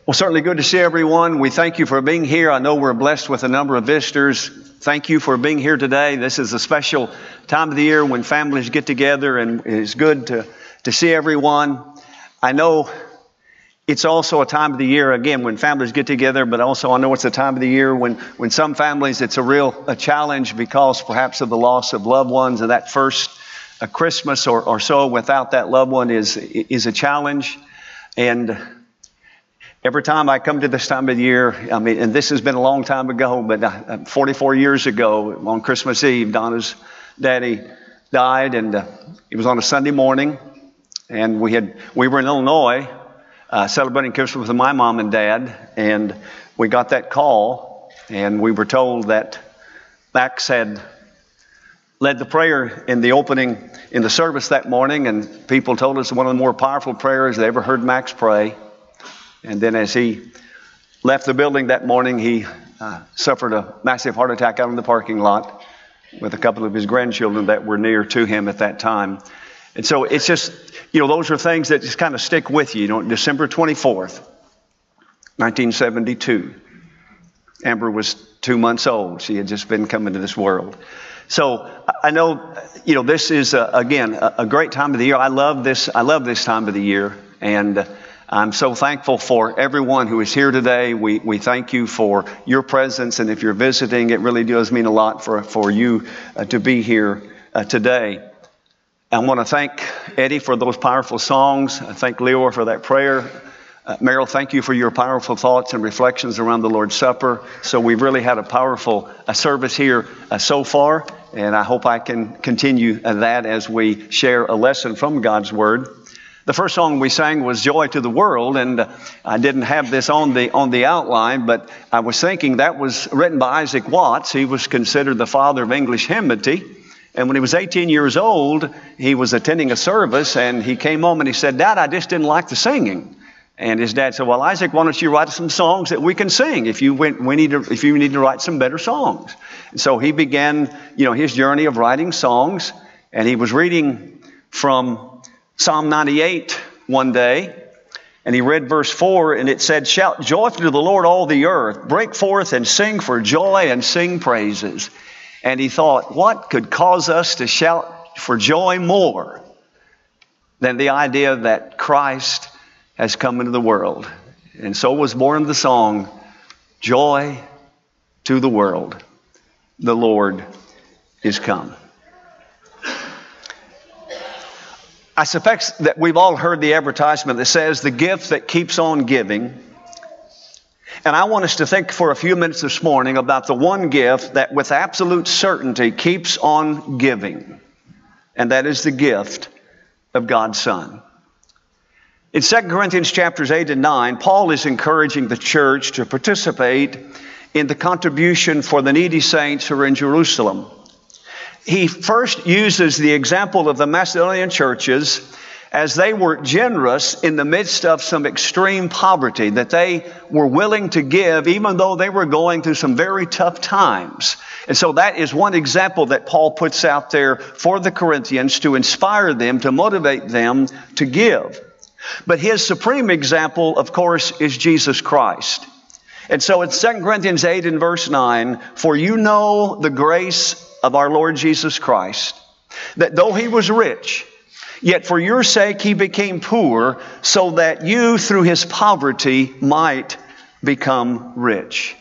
Well, certainly good to see everyone. We thank you for being here. I know we're blessed with a number of visitors. Thank you for being here today. This is a special time of the year when families get together, and it's good to see everyone. I know it's also a time of the year, again, when families get together, but also I know it's a time of the year when some families it's a challenge because perhaps of the loss of loved ones, and that first Christmas or so without that loved one is a challenge. And every time I come to this time of the year, and this has been a long time ago, but 44 years ago on Christmas Eve, Donna's daddy died, and it was on a Sunday morning, and we were in Illinois celebrating Christmas with my mom and dad, and we got that call, and we were told that Max had led the prayer in the service that morning, and people told us one of the more powerful prayers they ever heard Max pray. And then as he left the building that morning, he suffered a massive heart attack out in the parking lot with a couple of his grandchildren that were near to him at that time. And so it's just, those are things that just kind of stick with you. December 24th, 1972, Amber was 2 months old. She had just been coming to this world. So I know, this is, again, a great time of the year. I love this time of the year. And I'm so thankful for everyone who is here today. We thank you for your presence. And if you're visiting, it really does mean a lot for you to be here today. I want to thank Eddie for those powerful songs. I thank Leo for that prayer. Merrill, thank you for your powerful thoughts and reflections around the Lord's Supper. So we've really had a powerful service here so far. And I hope I can continue that as we share a lesson from God's Word. The first song we sang was Joy to the World, and I didn't have this on the outline, but I was thinking that was written by Isaac Watts. He was considered the father of English hymnody. And when he was 18 years old, he was attending a service, and he came home and he said, "Dad, I just didn't like the singing." And his dad said, "Well, Isaac, why don't you write some songs that we can sing if you need to write some better songs?" And so he began, his journey of writing songs, and he was reading from Psalm 98 one day, and he read verse 4, and it said, "Shout joyfully to the Lord, all the earth. Break forth and sing for joy and sing praises." And he thought, what could cause us to shout for joy more than the idea that Christ has come into the world? And so was born the song, "Joy to the World, the Lord is come." I suspect that we've all heard the advertisement that says the gift that keeps on giving. And I want us to think for a few minutes this morning about the one gift that with absolute certainty keeps on giving. And that is the gift of God's Son. In 2 Corinthians chapters 8 and 9, Paul is encouraging the church to participate in the contribution for the needy saints who are in Jerusalem. He first uses the example of the Macedonian churches as they were generous in the midst of some extreme poverty, that they were willing to give even though they were going through some very tough times. And so that is one example that Paul puts out there for the Corinthians to inspire them, to motivate them to give. But his supreme example, of course, is Jesus Christ. And so in 2 Corinthians 8 and verse 9, "For you know the grace of our Lord Jesus Christ, that though he was rich, yet for your sake he became poor, so that you through his poverty might become rich."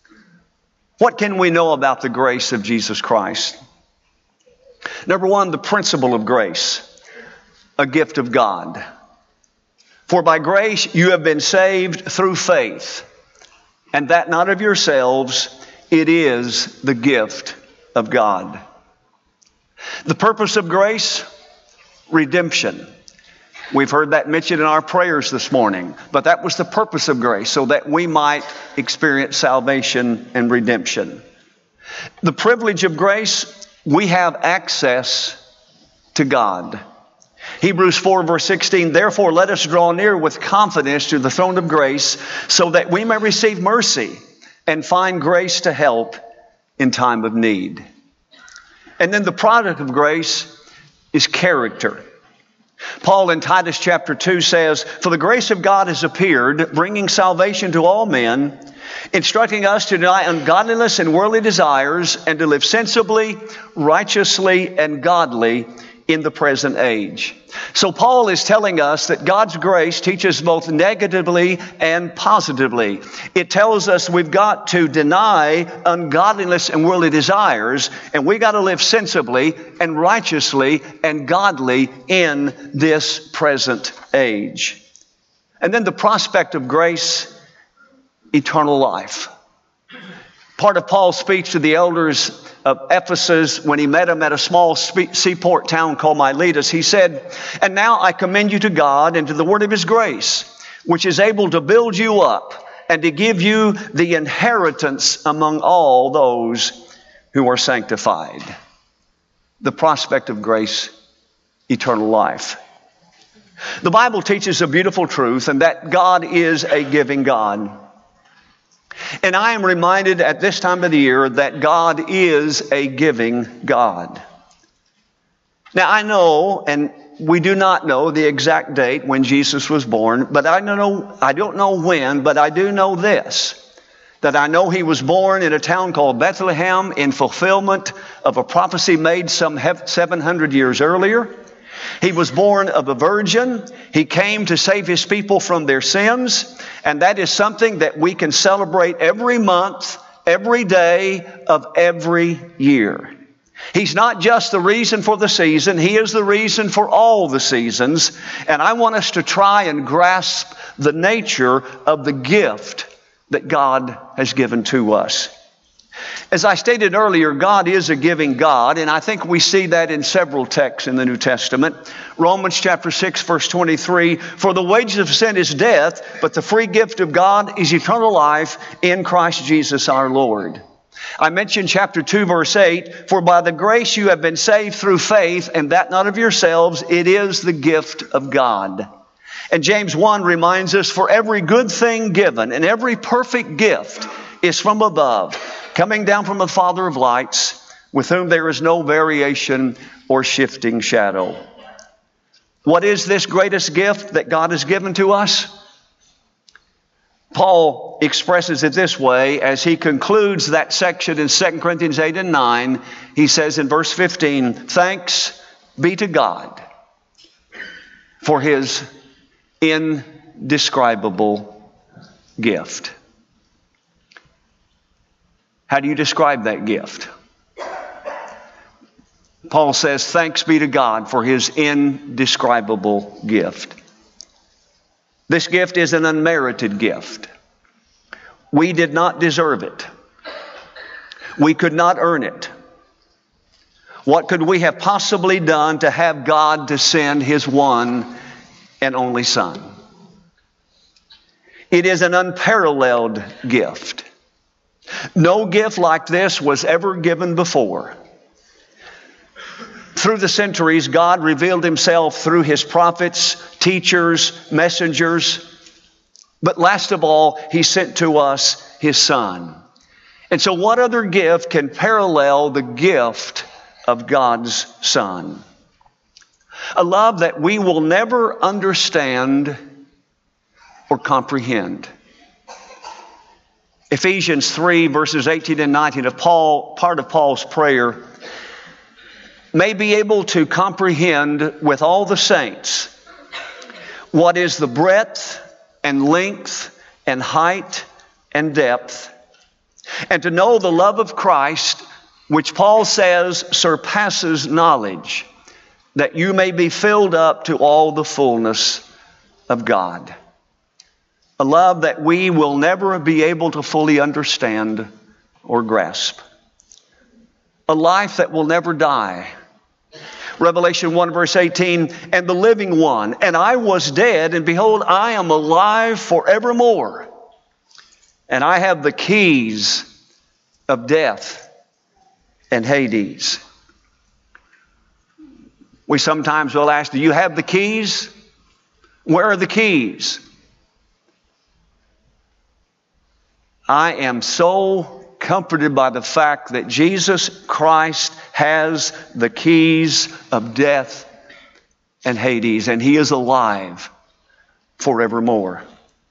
What can we know about the grace of Jesus Christ? Number one, the principle of grace, a gift of God. "For by grace you have been saved through faith, and that not of yourselves, it is the gift of God." The purpose of grace, redemption. We've heard that mentioned in our prayers this morning, but that was the purpose of grace, so that we might experience salvation and redemption. The privilege of grace, we have access to God. Hebrews 4 verse 16, "Therefore let us draw near with confidence to the throne of grace, so that we may receive mercy and find grace to help in time of need." And then the product of grace is character. Paul in Titus chapter 2 says, "For the grace of God has appeared, bringing salvation to all men, instructing us to deny ungodliness and worldly desires, and to live sensibly, righteously, and godly in the present age." So Paul is telling us that God's grace teaches both negatively and positively. It tells us we've got to deny ungodliness and worldly desires, and we've got to live sensibly and righteously and godly in this present age. And then the prospect of grace, eternal life. Part of Paul's speech to the elders of Ephesus when he met them at a small seaport town called Miletus, he said, "And now I commend you to God and to the word of His grace, which is able to build you up and to give you the inheritance among all those who are sanctified." The prospect of grace, eternal life. The Bible teaches a beautiful truth, and that God is a giving God. And I am reminded at this time of the year that God is a giving God. Now I know, and we do not know the exact date when Jesus was born, but I don't know when, but I do know this, that I know He was born in a town called Bethlehem in fulfillment of a prophecy made some 700 years earlier. He was born of a virgin. He came to save His people from their sins. And that is something that we can celebrate every month, every day of every year. He's not just the reason for the season. He is the reason for all the seasons. And I want us to try and grasp the nature of the gift that God has given to us. As I stated earlier, God is a giving God, and I think we see that in several texts in the New Testament. Romans chapter 6, verse 23, "For the wages of sin is death, but the free gift of God is eternal life in Christ Jesus our Lord." I mentioned chapter 2, verse 8, "For by the grace you have been saved through faith, and that not of yourselves, it is the gift of God." And James 1 reminds us, "For every good thing given and every perfect gift is from above, coming down from the Father of lights, with whom there is no variation or shifting shadow." What is this greatest gift that God has given to us? Paul expresses it this way as he concludes that section in 2 Corinthians 8 and 9. He says in verse 15, "Thanks be to God for His indescribable gift." How do you describe that gift? Paul says, "Thanks be to God for His indescribable gift." This gift is an unmerited gift. We did not deserve it. We could not earn it. What could we have possibly done to have God to send His one and only Son? It is an unparalleled gift. No gift like this was ever given before. Through the centuries, God revealed Himself through His prophets, teachers, messengers. But last of all, He sent to us His Son. And so what other gift can parallel the gift of God's Son? A love that we will never understand or comprehend. Ephesians 3, verses 18 and 19 of part of Paul's prayer, "May be able to comprehend with all the saints what is the breadth and length and height and depth, and to know the love of Christ, which Paul says surpasses knowledge, that you may be filled up to all the fullness of God." A love that we will never be able to fully understand or grasp. A life that will never die. Revelation 1 verse 18, "And the living one, and I was dead, and behold, I am alive forevermore. And I have the keys of death and Hades." We sometimes will ask, do you have the keys? Where are the keys? I am so comforted by the fact that Jesus Christ has the keys of death and Hades, and He is alive forevermore.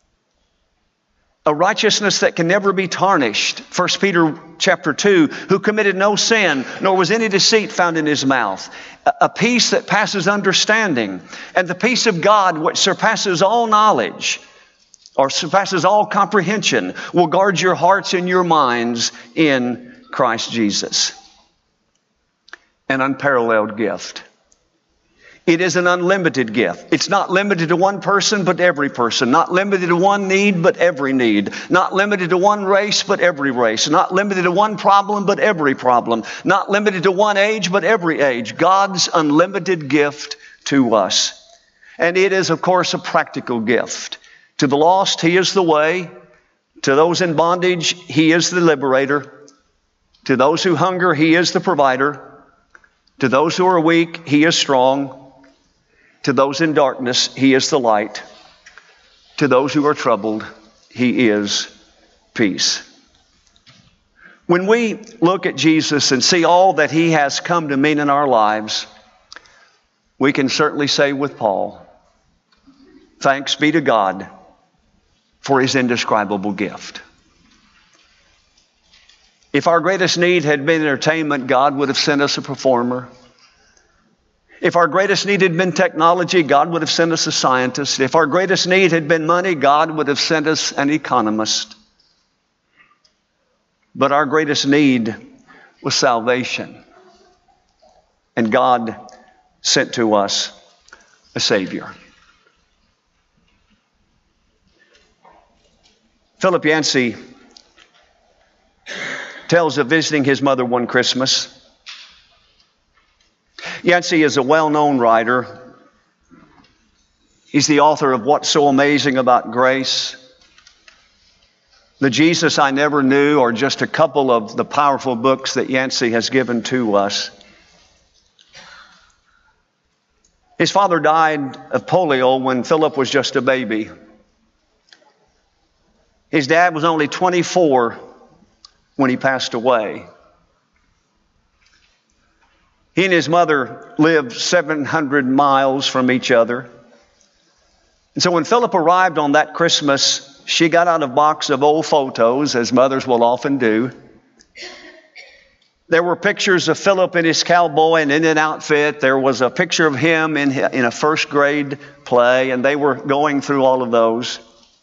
A righteousness that can never be tarnished. 1 Peter chapter 2, who committed no sin, nor was any deceit found in His mouth. A peace that passes understanding. And the peace of God, which surpasses all knowledge, or surpasses all comprehension, will guard your hearts and your minds in Christ Jesus. An unparalleled gift. It is an unlimited gift. It's not limited to one person, but every person. Not limited to one need, but every need. Not limited to one race, but every race. Not limited to one problem, but every problem. Not limited to one age, but every age. God's unlimited gift to us. And it is, of course, a practical gift. To the lost, He is the way. To those in bondage, He is the liberator. To those who hunger, He is the provider. To those who are weak, He is strong. To those in darkness, He is the light. To those who are troubled, He is peace. When we look at Jesus and see all that He has come to mean in our lives, we can certainly say with Paul, thanks be to God for His indescribable gift. If our greatest need had been entertainment, God would have sent us a performer. If our greatest need had been technology, God would have sent us a scientist. If our greatest need had been money, God would have sent us an economist. But our greatest need was salvation. And God sent to us a Savior. Philip Yancey tells of visiting his mother one Christmas. Yancey is a well-known writer. He's the author of What's So Amazing About Grace, The Jesus I Never Knew, or just a couple of the powerful books that Yancey has given to us. His father died of polio when Philip was just a baby. His dad was only 24 when he passed away. He and his mother lived 700 miles from each other. And so when Philip arrived on that Christmas, she got out a box of old photos, as mothers will often do. There were pictures of Philip in his cowboy and Indian outfit. There was a picture of him in a first grade play, and they were going through all of those.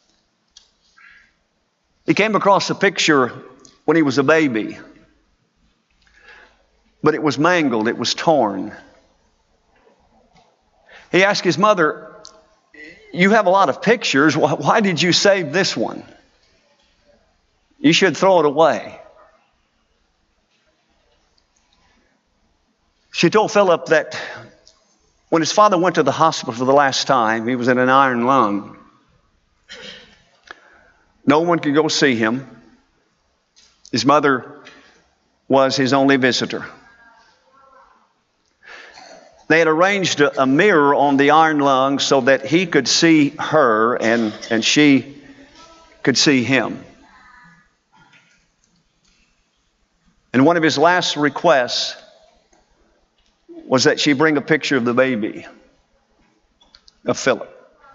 He came across a picture when he was a baby. But it was mangled, it was torn. He asked his mother, you have a lot of pictures, why did you save this one? You should throw it away. She told Philip that when his father went to the hospital for the last time, he was in an iron lung. No one could go see him. His mother was his only visitor. They had arranged a mirror on the iron lung so that he could see her and she could see him. And one of his last requests was that she bring a picture of the baby, of Philip.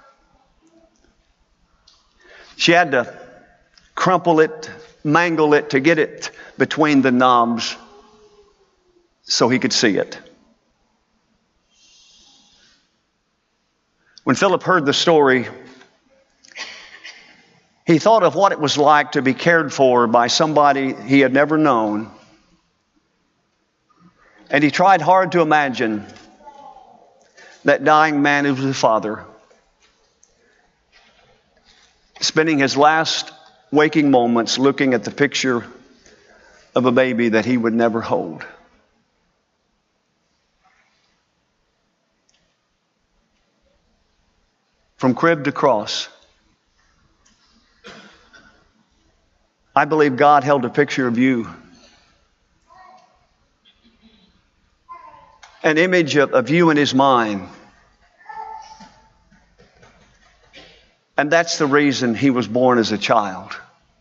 She had to crumple it, mangle it to get it between the knobs so he could see it. When Philip heard the story, he thought of what it was like to be cared for by somebody he had never known. And he tried hard to imagine that dying man who was his father, spending his last waking moments looking at the picture of a baby that he would never hold. From crib to cross, I believe God held a picture of you. An image of you in His mind. And that's the reason He was born as a child.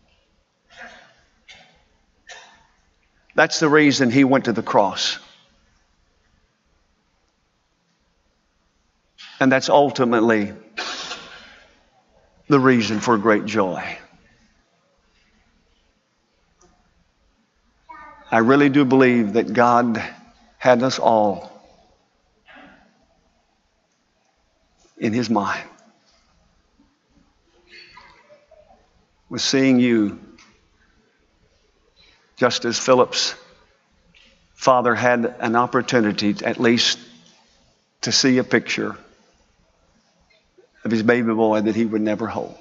That's the reason He went to the cross. And that's ultimately the reason for great joy. I really do believe that God had us all in His mind. With seeing you, just as Philip's father had an opportunity at least to see a picture of his baby boy that he would never hold.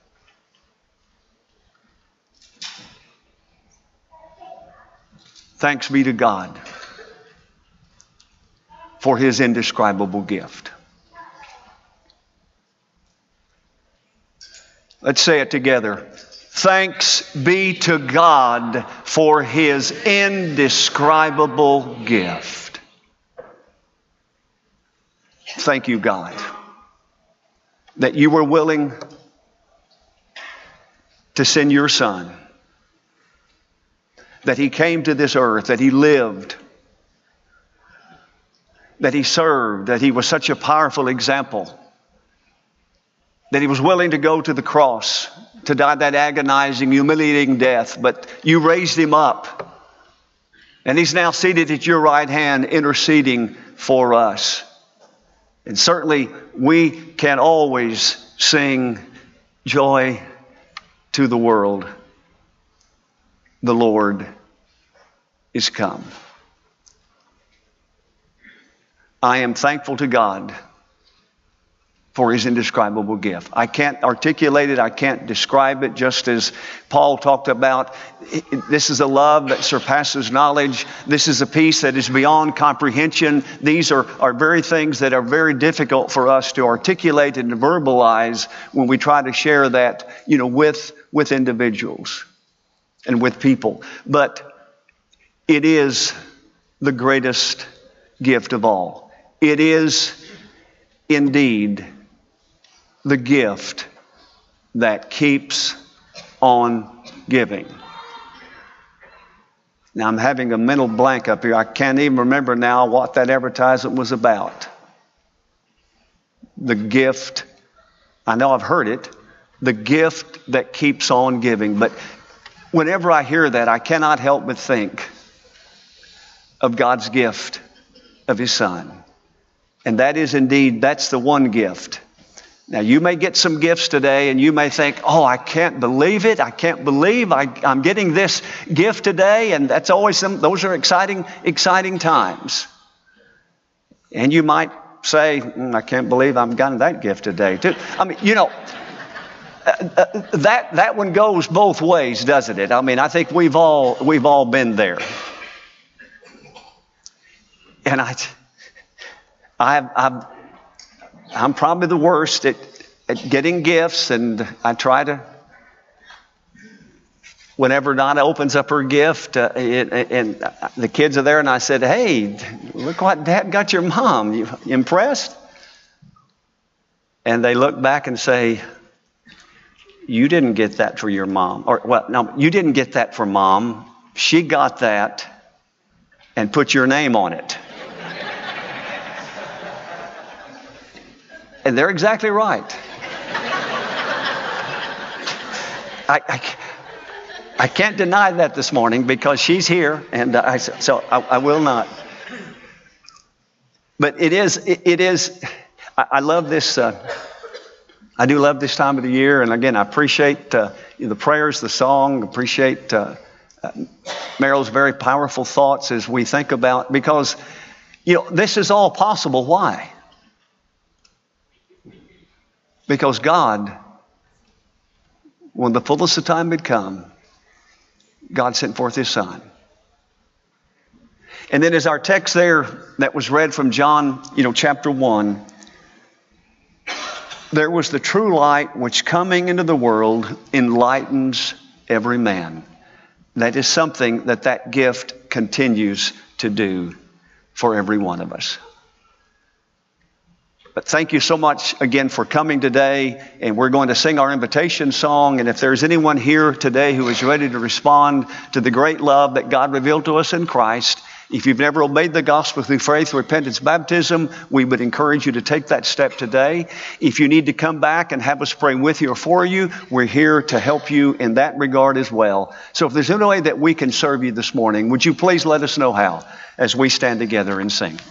Thanks be to God for His indescribable gift. Let's say it together. Thanks be to God for His indescribable gift. Thank you, God, that you were willing to send your Son, that He came to this earth, that He lived, that He served, that He was such a powerful example, that He was willing to go to the cross, to die that agonizing, humiliating death, but you raised Him up. And He's now seated at your right hand, interceding for us. And certainly we can always sing joy to the world. The Lord is come. I am thankful to God for His indescribable gift. I can't articulate it. I can't describe it. Just as Paul talked about, this is a love that surpasses knowledge. This is a peace that is beyond comprehension. These are very things that are very difficult for us to articulate and to verbalize when we try to share that, with individuals and with people. But it is the greatest gift of all. It is indeed the gift that keeps on giving. Now, I'm having a mental blank up here. I can't even remember now what that advertisement was about. The gift, I know I've heard it, the gift that keeps on giving. But whenever I hear that, I cannot help but think of God's gift of His Son. And that is indeed, that's the one gift. Now, you may get some gifts today and you may think, oh, I can't believe it. I can't believe I'm getting this gift today. And that's always those are exciting times. And you might say, I can't believe I'm getting that gift today too. I mean, that one goes both ways, doesn't it? I mean, I think we've all been there. And I'm probably the worst at getting gifts, and I try to, whenever Donna opens up her gift, and the kids are there, and I said, hey, look what Dad got your mom. You impressed? And they look back and say, you didn't get that for your mom. Or, well, no, you didn't get that for Mom. She got that and put your name on it. And they're exactly right. I can't deny that this morning because she's here, and I will not. But it is. I love this. I do love this time of the year, and again, I appreciate the prayers, the song. Appreciate Meryl's very powerful thoughts as we think about, because this is all possible. Why? Because God, when the fullness of time had come, God sent forth His Son. And then as our text there that was read from John, chapter 1, there was the true light which coming into the world enlightens every man. That is something that gift continues to do for every one of us. But thank you so much again for coming today, and we're going to sing our invitation song. And if there's anyone here today who is ready to respond to the great love that God revealed to us in Christ, If you've never obeyed the gospel through faith, repentance, baptism, we would encourage you to take that step today. If you need to come back and have us pray with you or for you, we're here to help you in that regard as well. So if there's any way that we can serve you this morning, would you please let us know how as we stand together and sing.